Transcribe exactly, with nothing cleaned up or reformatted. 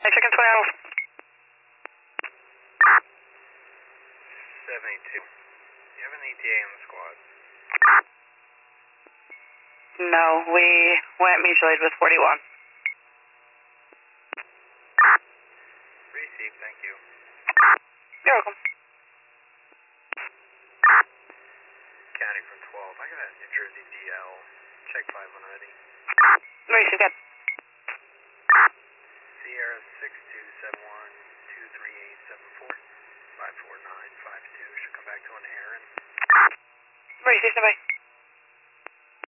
Chicken twenty hours. seventy-two. Do you have an E T A in the squad? No, we went mutual aid with forty-one. Receive, thank you. You're welcome. County from twelve. I got a New Jersey D L. Check five one ready. Receive, good. Sierra six two seven one two three eight seven four five four nine five two. Should come back to an Aaron. Receive, somebody.